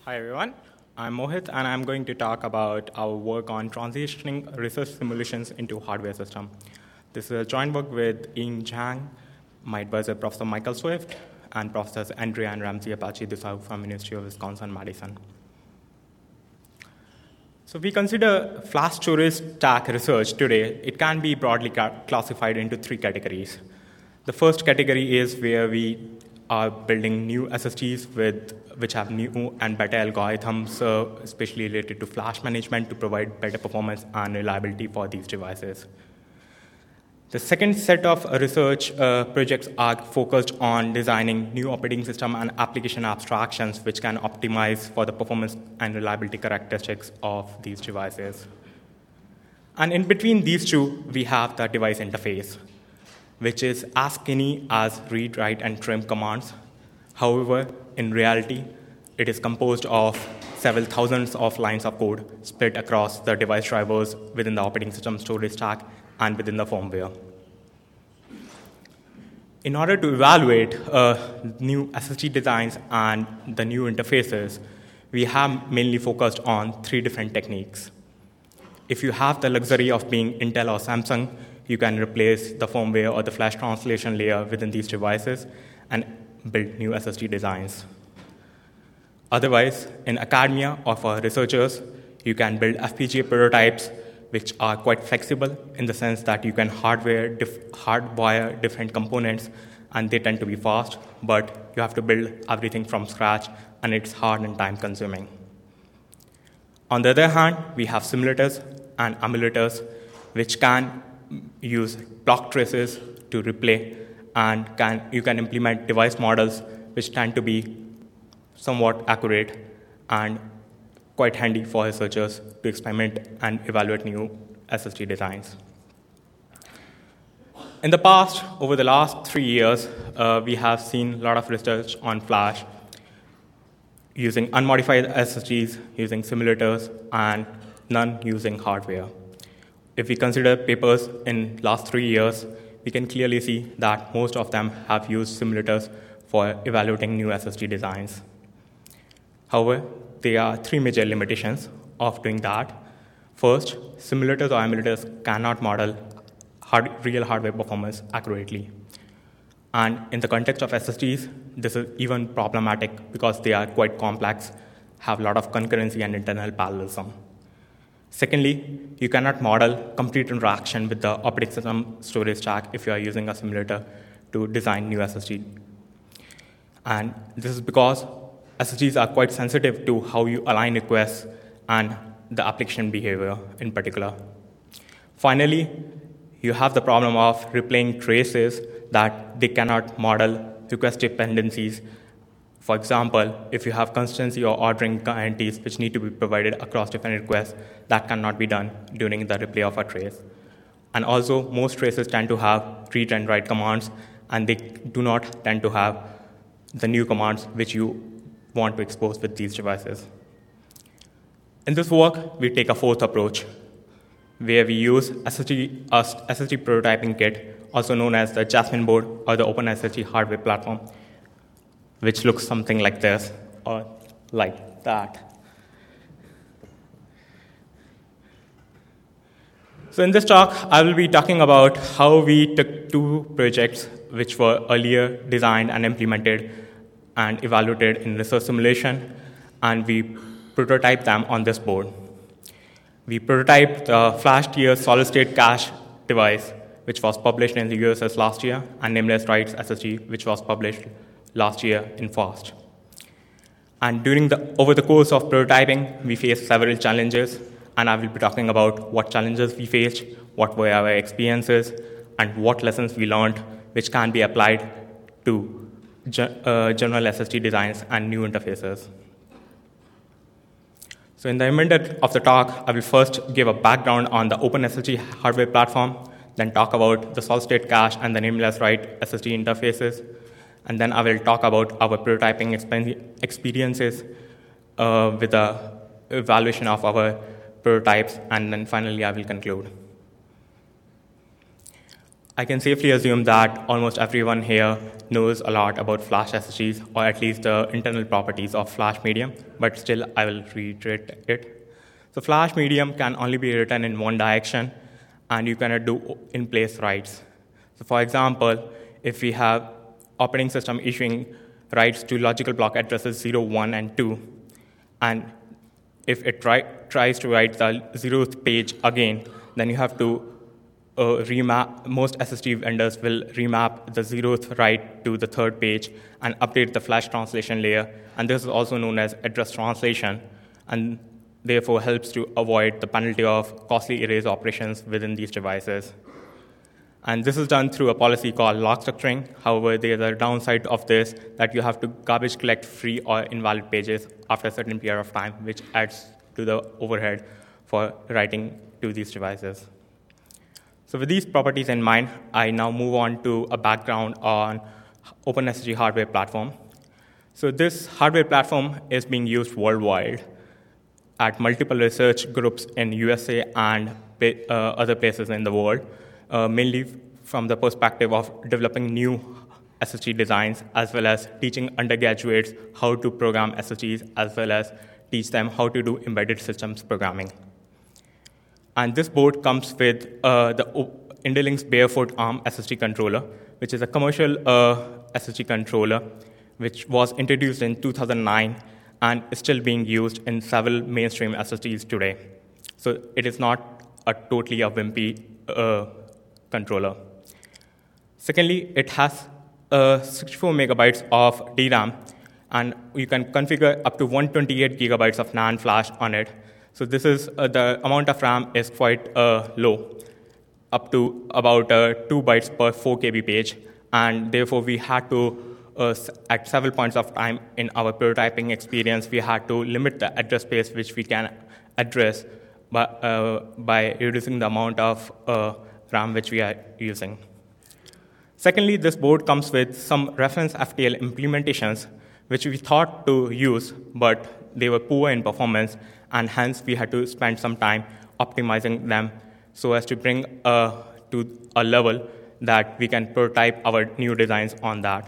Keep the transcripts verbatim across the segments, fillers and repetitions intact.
Hi everyone, I'm Mohit and I'm going to talk about our work on transitioning research simulations into hardware system. This is a joint work with Ian Zhang, my advisor Professor Michael Swift, and Professors Andrea and Ramsey Apache Dusau from University of Wisconsin-Madison. So we consider flash storage stack research today. It can be broadly ca- classified into three categories. The first category is where we are building new S S Ds with, which have new and better algorithms, uh, especially related to flash management to provide better performance and reliability for these devices. The second set of research uh, projects are focused on designing new operating system and application abstractions which can optimize for the performance and reliability characteristics of these devices. And in between these two, we have the device interface, which is as skinny as read, write, and trim commands. However, in reality, it is composed of several thousands of lines of code split across the device drivers within the operating system storage stack and within the firmware. In order to evaluate uh, new S S D designs and the new interfaces, we have mainly focused on three different techniques. If you have the luxury of being Intel or Samsung, you can replace the firmware or the flash translation layer within these devices and build new S S D designs. Otherwise, in academia or for researchers, you can build F P G A prototypes which are quite flexible in the sense that you can hardware dif- hardwire different components and they tend to be fast, but you have to build everything from scratch and it's hard and time consuming. On the other hand, we have simulators and emulators which can use block traces to replay and can you can implement device models which tend to be somewhat accurate and quite handy for researchers to experiment and evaluate new S S D designs. In the past, over the last three years, uh, we have seen a lot of research on flash using unmodified S S Ds, using simulators, and none using hardware. If we consider papers in last three years, we can clearly see that most of them have used simulators for evaluating new S S D designs. However, there are three major limitations of doing that. First, simulators or emulators cannot model hard, real hardware performance accurately. And in the context of S S Ds, this is even problematic because they are quite complex, have a lot of concurrency and internal parallelism. Secondly, you cannot model complete interaction with the operating system storage stack if you are using a simulator to design new S S D. And this is because S S Ds are quite sensitive to how you align requests and the application behavior in particular. Finally, you have the problem of replaying traces that they cannot model request dependencies. For example, if you have consistency or ordering guarantees which need to be provided across different requests, that cannot be done during the replay of a trace. And also, most traces tend to have read and write commands, and they do not tend to have the new commands which you want to expose with these devices. In this work, we take a fourth approach, where we use S S D, uh, S S D prototyping kit, also known as the Jasmine board or the OpenSSD hardware platform, which looks something like this or like that. So in this talk, I will be talking about how we took two projects which were earlier designed and implemented and evaluated in research simulation, and we prototyped them on this board. We prototyped the FlashTier solid-state cache device, which was published in the U S S last year, and Nameless Writes S S D, which was published last year in FAST. And during the over the course of prototyping, we faced several challenges, and I will be talking about what challenges we faced, what were our experiences, and what lessons we learned, which can be applied to uh, general S S D designs and new interfaces. So in the remainder of the talk, I will first give a background on the OpenSSD hardware platform, then talk about the solid-state cache and the Nameless Write S S D interfaces, and then I will talk about our prototyping experiences uh, with the evaluation of our prototypes, and then finally I will conclude. I can safely assume that almost everyone here knows a lot about Flash S S Gs, or at least the internal properties of Flash Medium, but still I will reiterate it. So Flash Medium can only be written in one direction, and you cannot do in-place writes. So for example, if we have operating system issuing writes to logical block addresses zero, one, and two, and if it try, tries to write the zeroth page again, then you have to uh, remap. Most S S D vendors will remap the zeroth write to the third page and update the Flash translation layer. And this is also known as address translation, and therefore helps to avoid the penalty of costly erase operations within these devices. And this is done through a policy called log structuring. However, there's a downside of this that you have to garbage collect free or invalid pages after a certain period of time, which adds to the overhead for writing to these devices. So with these properties in mind, I now move on to a background on OpenSSG hardware platform. So this hardware platform is being used worldwide at multiple research groups in U S A and uh, other places in the world, uh, mainly from the perspective of developing new S S G designs, as well as teaching undergraduates how to program S S Gs, as well as teach them how to do embedded systems programming. And this board comes with uh, the Indelink's Barefoot ARM S S D controller, which is a commercial uh, S S D controller, which was introduced in two thousand nine and is still being used in several mainstream S S Ds today. So it is not a totally a wimpy uh, controller. Secondly, it has uh, sixty-four megabytes of D RAM, and you can configure up to one hundred twenty-eight gigabytes of NAND flash on it. So this is uh, the amount of RAM is quite uh, low, up to about uh, two bytes per four K B page, and therefore we had to, uh, at several points of time in our prototyping experience, we had to limit the address space which we can address by, uh, by reducing the amount of uh, RAM which we are using. Secondly, this board comes with some reference F T L implementations which we thought to use, but they were poor in performance, and hence we had to spend some time optimizing them so as to bring uh, to a level that we can prototype our new designs on that.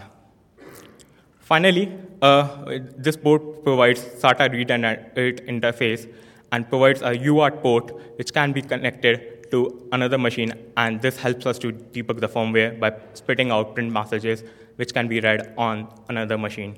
Finally, uh, this board provides SATA read and write interface and provides a U A R T port which can be connected to another machine, and this helps us to debug the firmware by spitting out print messages which can be read on another machine.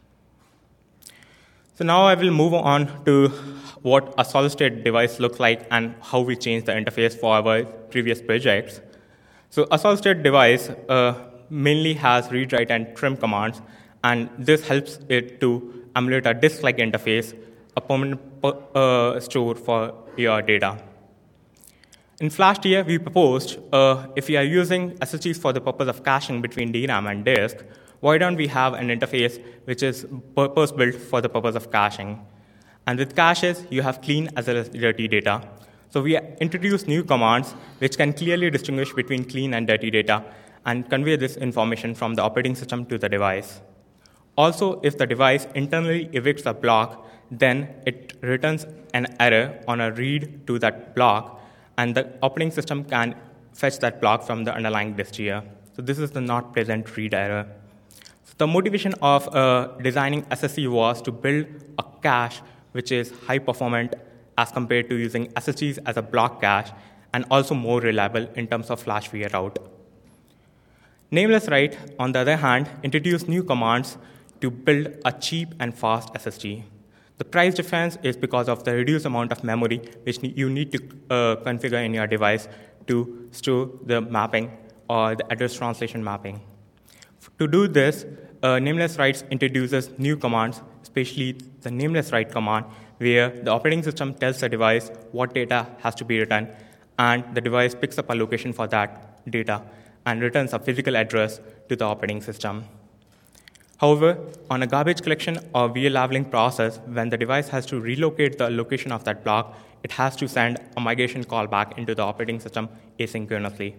So now I will move on to what a solid-state device looks like and how we change the interface for our previous projects. So a solid-state device uh, mainly has read, write, and trim commands, and this helps it to emulate a disk-like interface, a permanent uh, store for your data. In FlashDA, we proposed uh, if we are using S S Ds for the purpose of caching between D RAM and disk, why don't we have an interface which is purpose-built for the purpose of caching? And with caches, you have clean as well as dirty data. So we introduced new commands which can clearly distinguish between clean and dirty data and convey this information from the operating system to the device. Also, if the device internally evicts a block, then it returns an error on a read to that block, and the operating system can fetch that block from the underlying disk tier. So this is the not present read error. So the motivation of uh, designing S S C was to build a cache which is high performant as compared to using S S Ds as a block cache, and also more reliable in terms of flash via route. Nameless Write, on the other hand, introduced new commands to build a cheap and fast S S D. The price difference is because of the reduced amount of memory which you need to uh, configure in your device to store the mapping or the address translation mapping. To do this, uh, Nameless Write introduces new commands, especially the Nameless Write command, where the operating system tells the device what data has to be written, and the device picks up a location for that data and returns a physical address to the operating system. However, on a garbage collection or V L labeling process, when the device has to relocate the location of that block, it has to send a migration call back into the operating system asynchronously.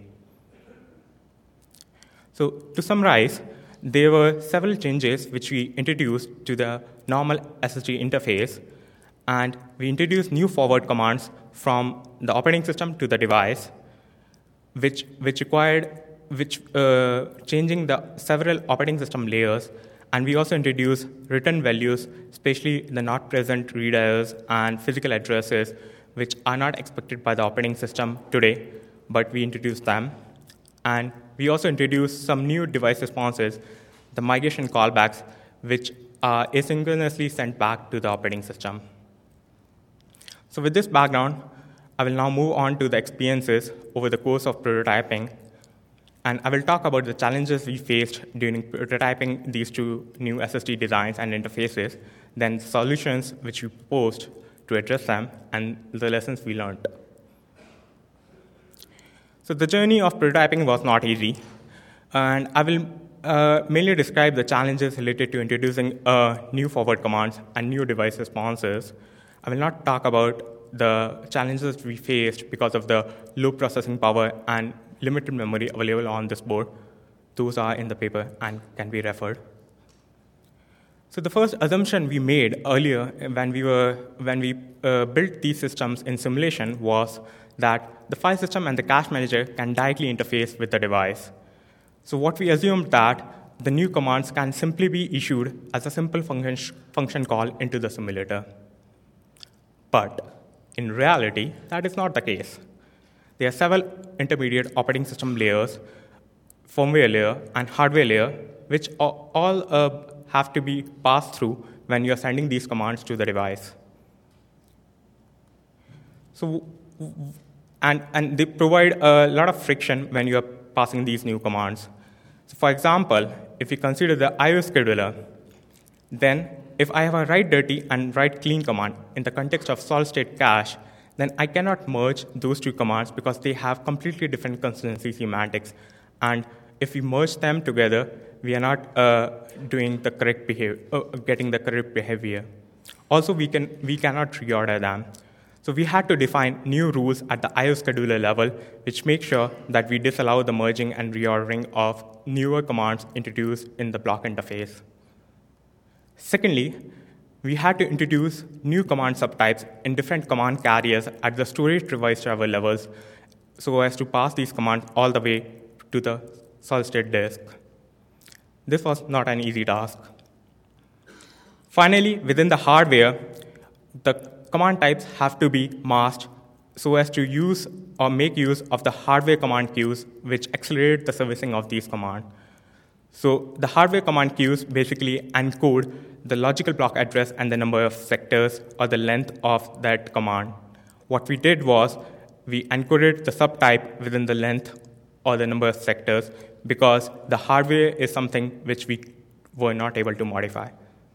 So to summarize, there were several changes which we introduced to the normal S S D interface, and we introduced new forward commands from the operating system to the device, which, which required which uh, changing the several operating system layers, and we also introduce return values, especially the not present read errors and physical addresses, which are not expected by the operating system today, but we introduce them. And we also introduce some new device responses, the migration callbacks, which are asynchronously sent back to the operating system. So with this background, I will now move on to the experiences over the course of prototyping, and I will talk about the challenges we faced during prototyping these two new S S D designs and interfaces, then solutions which we proposed to address them, and the lessons we learned. So the journey of prototyping was not easy, and I will uh, mainly describe the challenges related to introducing uh, new forward commands and new device responses. I will not talk about the challenges we faced because of the low processing power and limited memory available on this board. Those are in the paper and can be referred. So the first assumption we made earlier when we were when we uh, built these systems in simulation was that the file system and the cache manager can directly interface with the device. So what we assumed that the new commands can simply be issued as a simple function, function call into the simulator. But in reality, that is not the case. There are several intermediate operating system layers, firmware layer, and hardware layer, which all uh, have to be passed through when you're sending these commands to the device. So, and, and they provide a lot of friction when you're passing these new commands. So for example, if you consider the I O scheduler, then if I have a write dirty and write clean command in the context of solid-state cache, then I cannot merge those two commands because they have completely different consistency semantics. And if we merge them together, we are not uh, doing the correct behavior, uh, getting the correct behavior. Also, we can we cannot reorder them. So we had to define new rules at the I O scheduler level, which make sure that we disallow the merging and reordering of newer commands introduced in the block interface. Secondly, we had to introduce new command subtypes in different command carriers at the storage device driver levels so as to pass these commands all the way to the solid-state disk. This was not an easy task. Finally, within the hardware, the command types have to be masked so as to use or make use of the hardware command queues, which accelerate the servicing of these commands. So the hardware command queues basically encode the logical block address and the number of sectors or the length of that command. What we did was we encoded the subtype within the length or the number of sectors because the hardware is something which we were not able to modify.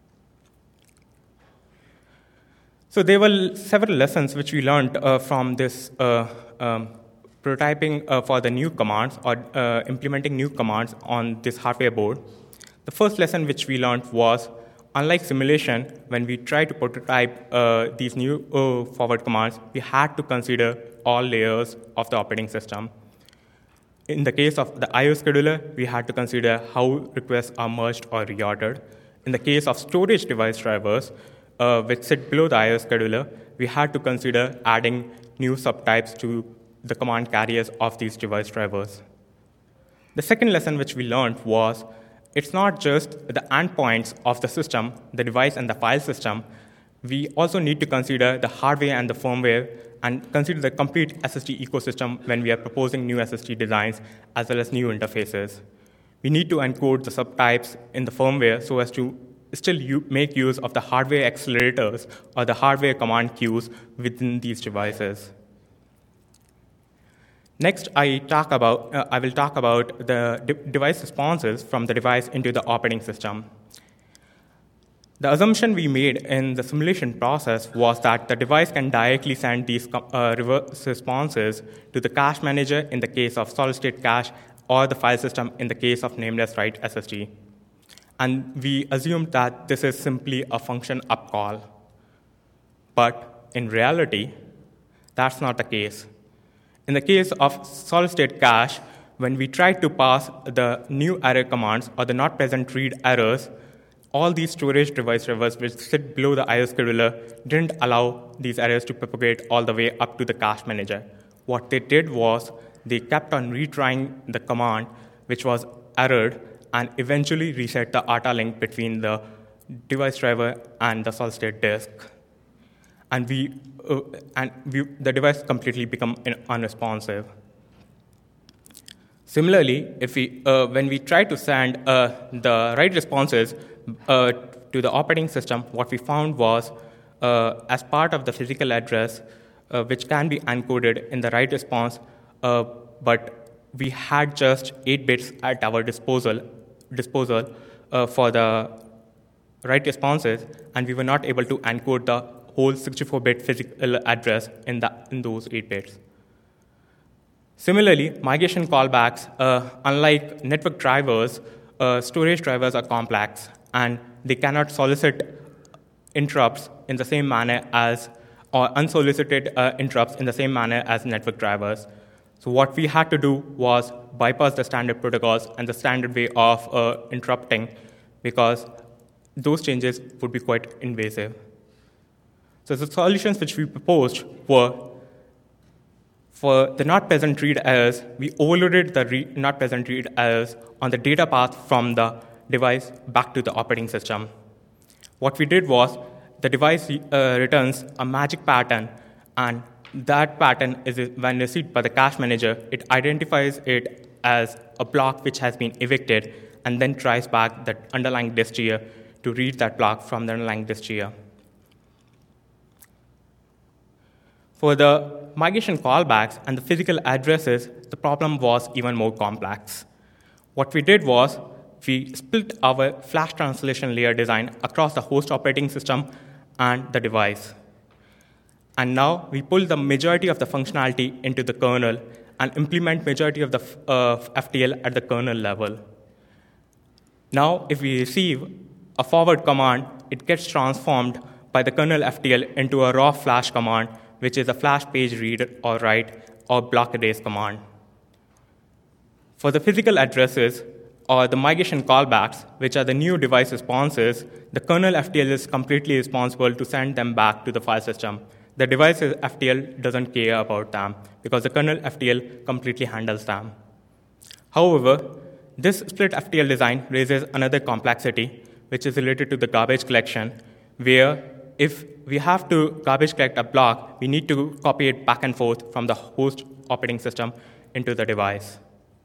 So there were several lessons which we learned uh, from this uh, um, prototyping uh, for the new commands or uh, implementing new commands on this hardware board. The first lesson which we learned was, unlike simulation, when we try to prototype uh, these new uh, forward commands, we had to consider all layers of the operating system. In the case of the I O scheduler, we had to consider how requests are merged or reordered. In the case of storage device drivers, uh, which sit below the I O scheduler, we had to consider adding new subtypes to the command carriers of these device drivers. The second lesson which we learned was it's not just the endpoints of the system, the device and the file system. We also need to consider the hardware and the firmware and consider the complete S S D ecosystem when we are proposing new S S D designs as well as new interfaces. We need to encode the subtypes in the firmware so as to still u- make use of the hardware accelerators or the hardware command queues within these devices. Next, I, talk about, uh, I will talk about the de- device responses from the device into the operating system. The assumption we made in the simulation process was that the device can directly send these uh, reverse responses to the cache manager in the case of solid-state cache or the file system in the case of nameless write S S D. And we assumed that this is simply a function up call. But in reality, that's not the case. In the case of solid-state cache, when we tried to pass the new error commands or the not present read errors, all these storage device drivers which sit below the I O scheduler didn't allow these errors to propagate all the way up to the cache manager. What they did was they kept on retrying the command, which was errored, and eventually reset the A T A link between the device driver and the solid-state disk. And, we, uh, and we, the device completely become unresponsive. Similarly, if we, uh, when we try to send uh, the write responses uh, to the operating system, what we found was, uh, as part of the physical address, uh, which can be encoded in the write response, uh, but we had just eight bits at our disposal, disposal uh, for the write responses, and we were not able to encode the whole sixty-four bit physical address in, the, in those eight bits. Similarly, migration callbacks, uh, unlike network drivers, uh, storage drivers are complex, and they cannot solicit interrupts in the same manner as, or unsolicited uh, interrupts in the same manner as network drivers. So what we had to do was bypass the standard protocols and the standard way of uh, interrupting, because those changes would be quite invasive. So the solutions which we proposed were, for the not present read errors, we overloaded the re- not present read errors on the data path from the device back to the operating system. What we did was, the device uh, returns a magic pattern, and that pattern is, when received by the cache manager, it identifies it as a block which has been evicted, and then tries back the underlying disk tier to read that block from the underlying disk tier. For the migration callbacks and the physical addresses, the problem was even more complex. What we did was, we split our flash translation layer design across the host operating system and the device. And now we pull the majority of the functionality into the kernel and implement majority of the uh, F T L at the kernel level. Now, if we receive a forward command, it gets transformed by the kernel F T L into a raw flash command, which is a flash page read or write or block erase command. For the physical addresses, or the migration callbacks, which are the new device responses, the kernel F T L is completely responsible to send them back to the file system. The device F T L doesn't care about them, because the kernel F T L completely handles them. However, this split F T L design raises another complexity, which is related to the garbage collection, where if we have to garbage collect a block, we need to copy it back and forth from the host operating system into the device.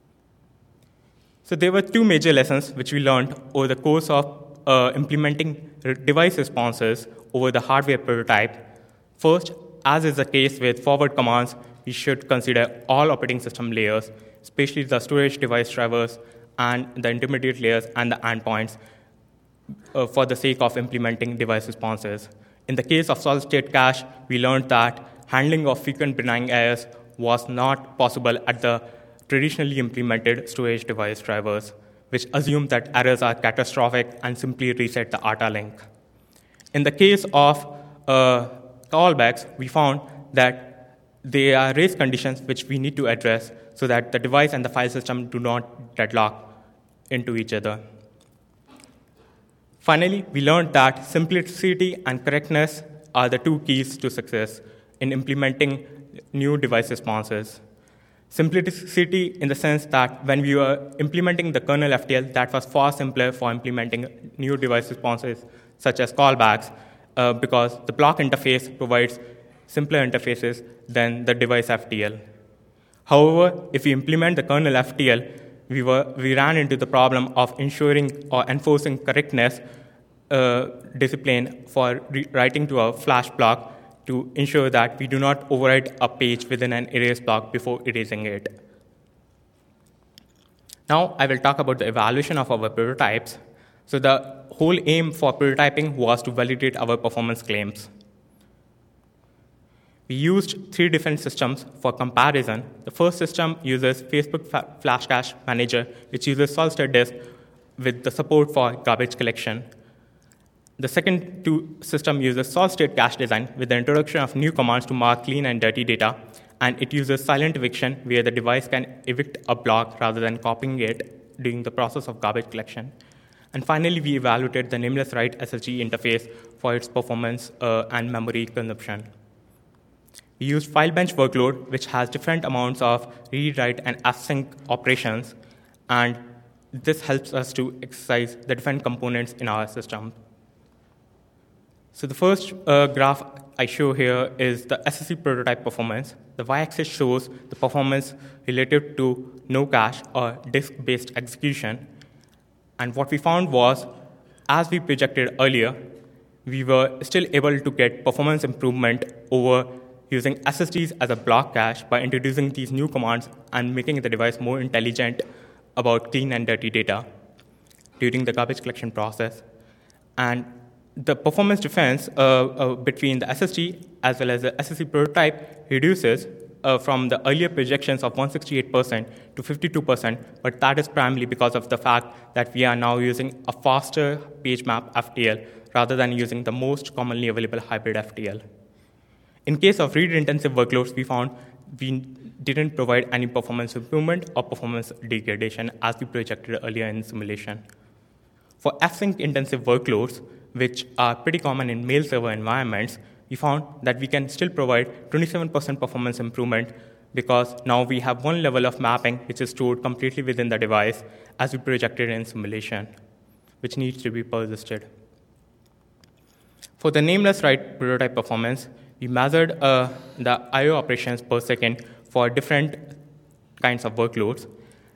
So there were two major lessons which we learned over the course of uh, implementing device responses over the hardware prototype. First, as is the case with forward commands, we should consider all operating system layers, especially the storage device drivers and the intermediate layers and the endpoints, uh, for the sake of implementing device responses. In the case of solid-state cache, we learned that handling of frequent benign errors was not possible at the traditionally implemented storage device drivers, which assume that errors are catastrophic and simply reset the A T A link. In the case of uh, callbacks, we found that there are race conditions which we need to address so that the device and the file system do not deadlock into each other. Finally, we learned that simplicity and correctness are the two keys to success in implementing new device responses. Simplicity in the sense that when we were implementing the kernel F T L, that was far simpler for implementing new device responses, such as callbacks, uh, because the block interface provides simpler interfaces than the device F T L. However, if we implement the kernel F T L, we, were, we ran into the problem of ensuring or enforcing correctness uh, discipline for re- writing to a flash block to ensure that we do not overwrite a page within an erase block before erasing it. Now I will talk about the evaluation of our prototypes. So the whole aim for prototyping was to validate our performance claims. We used three different systems for comparison. The first system uses Facebook Flash Cache Manager, which uses solid-state disk with the support for garbage collection. The second two system uses solid-state cache design with the introduction of new commands to mark clean and dirty data, and it uses silent eviction, where the device can evict a block rather than copying it during the process of garbage collection. And finally, we evaluated the nameless write S S G interface for its performance uh, and memory consumption. We used file bench workload, which has different amounts of read, write, and async operations, and this helps us to exercise the different components in our system. So the first uh, graph I show here is the S S D prototype performance. The y-axis shows the performance related to no cache or disk-based execution. And what we found was, as we projected earlier, we were still able to get performance improvement over using S S Ds as a block cache by introducing these new commands and making the device more intelligent about clean and dirty data during the garbage collection process. And the performance difference uh, uh, between the S S D as well as the S S D prototype reduces uh, from the earlier projections of one hundred sixty-eight percent to fifty-two percent, but that is primarily because of the fact that we are now using a faster page map F T L rather than using the most commonly available hybrid F T L. In case of read-intensive workloads, we found we didn't provide any performance improvement or performance degradation as we projected earlier in simulation. For async-intensive workloads, which are pretty common in mail server environments, we found that we can still provide twenty-seven percent performance improvement because now we have one level of mapping which is stored completely within the device as we projected in simulation, which needs to be persisted. For the nameless write prototype performance, we measured uh, the I O operations per second for different kinds of workloads.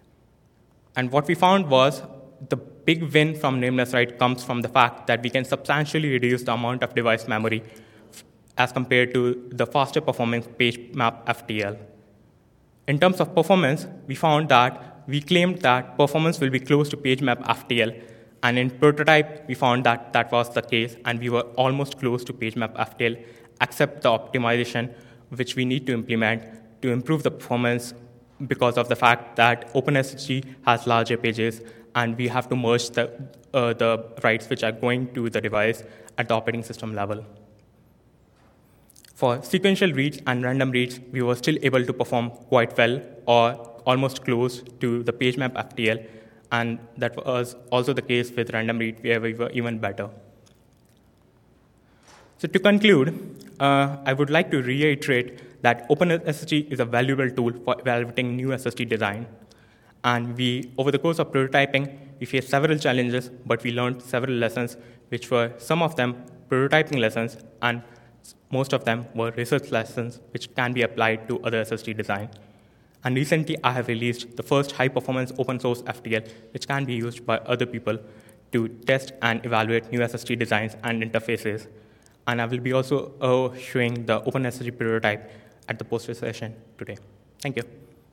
And what we found was the big win from nameless write comes from the fact that we can substantially reduce the amount of device memory as compared to the faster performing page map F T L. In terms of performance, we found that we claimed that performance will be close to page map F T L, and in prototype, we found that that was the case, and we were almost close to page map F T L, except the optimization which we need to implement to improve the performance because of the fact that OpenSSD has larger pages, and we have to merge the, uh, the writes which are going to the device at the operating system level. For sequential reads and random reads, we were still able to perform quite well or almost close to the page map F T L, and that was also the case with random read, where we were even better. So to conclude, uh, I would like to reiterate that OpenSSD is a valuable tool for evaluating new S S D design. And we, over the course of prototyping, we faced several challenges, but we learned several lessons, which were some of them prototyping lessons, and most of them were research lessons, which can be applied to other S S D design. And recently, I have released the first high-performance open-source F T L, which can be used by other people to test and evaluate new S S D designs and interfaces. And I will be also uh, showing the OpenSSD prototype at the poster session today. Thank you.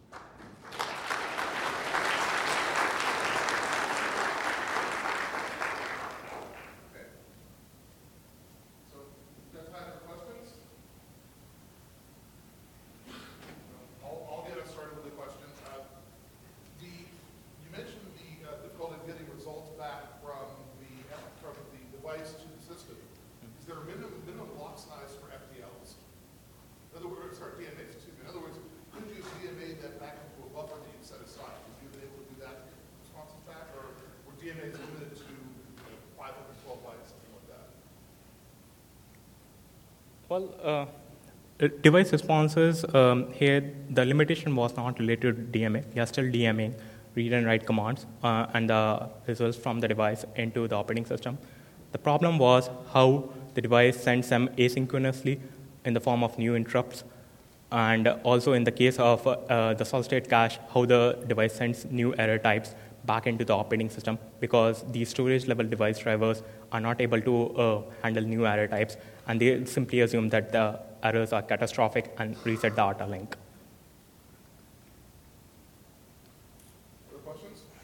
Well, uh, device responses, um, here the limitation was not related to D M A. We are still DMing read and write commands uh, and the results from the device into the operating system. The problem was how the device sends them asynchronously in the form of new interrupts, and also in the case of uh, the solid-state cache, how the device sends new error types back into the operating system, because these storage-level device drivers are not able to uh, handle new error types, and they simply assume that the errors are catastrophic and reset the data link. Other questions?